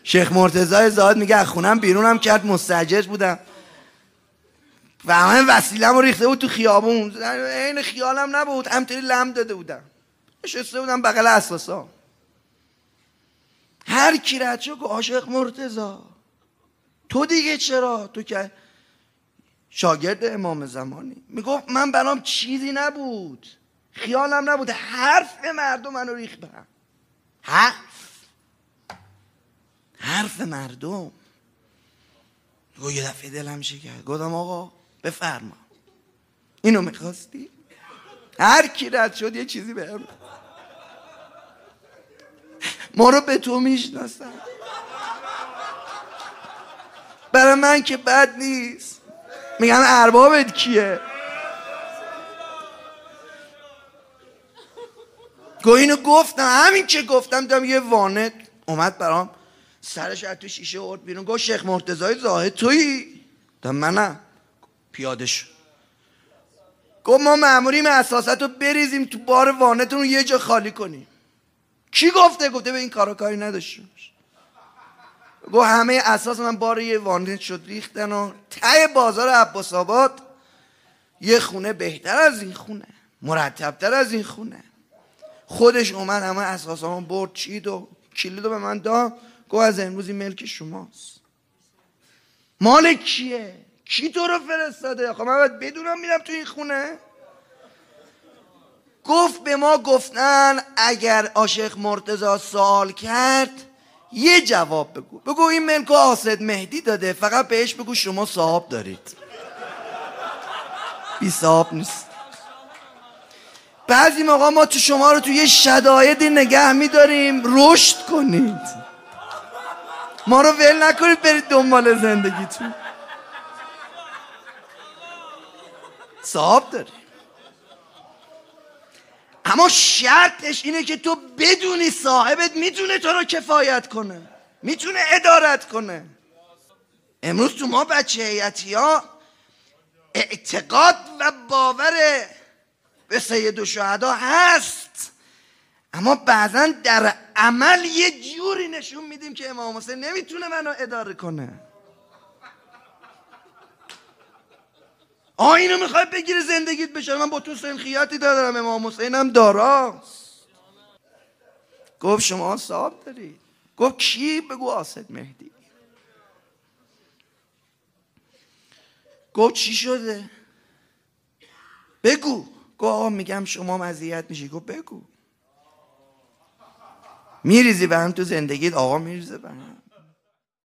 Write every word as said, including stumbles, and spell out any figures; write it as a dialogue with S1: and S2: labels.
S1: شیخ مرتضی زاهد میگه از خونم بیرونم کرد، مستعجل بودم و همه وسیله‌مو ریخته بود تو خیابون، عین خیالم نبود، همینطوری لم داده بودم، نشسته بودم بغل اساسا. هر کی رد شد گفت شیخ مرتضی تو دیگه چرا؟ تو که شاگرد امام زمانی. میگفت من برام چیزی نبود، خیالم نبود، حرف مردم منو ریختم. حرف حرف مردم. گفت یه دفعه دلم شکست، گفتم آقا بفرما، اینو میخواستی؟ هر کی رد شد یه چیزی بهم. ما رو به تو میشناسن، برای من که بد نیست. میگن اربابت کیه؟ گو اینو گفتم، همین که گفتم دیدم یه وانت اومد برام، سرش از تو شیشه آورد بیرون، گفت شیخ مرتضی زاهد تویی؟ گفتم منم. پیاده شد گفت ما مأموریم اساست رو بریزیم تو بار وانتون رو یه جا خالی کنیم. کی گفته؟ گفته به این کارا کاری نداشته باش. گفت همه اساس من بار یه وانت شد ریختن و ته بازار عباس آباد یه خونه بهتر از این خونه، مرتبتر از این خونه. خودش اومد همه اساسامو برد چید و کلیدو به من داد، گفت از امروز این ملک شماست. مال کیه؟ کی تو رو فرستاده؟ خب من باید بدونم میرم تو این خونه؟ گفت به ما گفتن اگر عاشق مرتضی سوال کرد یه جواب بگو، بگو این ملکو آسد مهدی داده، فقط بهش بگو شما صاحب دارید، بی صاحب نیست. بعضی موقع ما تو شما رو تو یه شدایدی نگه میداریم رشد کنید، ما رو ول نکنید برید دنبال زندگیتون. صاحب داری، اما شرطش اینه که تو بدونی صاحبت میتونه تو رو کفایت کنه، میتونه ادارت کنه. امروز تو ما بچه هیئتی ها اعتقاد و باور به سید الشهدا هست، اما بعضا در عمل یه جوری نشون میدیم که امام حسین نمیتونه منو اداره کنه. آه اینو میخوای بگیری زندگیت بشه، من با تو سنخیاتی دارم، امام حسینم داراست. گفت شما صاحب داری. گفت کی؟ بگو آسد مهدی. گفت چی شده؟ بگو. گفت آقا میگم شما اذیت میشی. گفت بگو. میریزی به هم تو زندگیت؟ آقا میریزه به هم.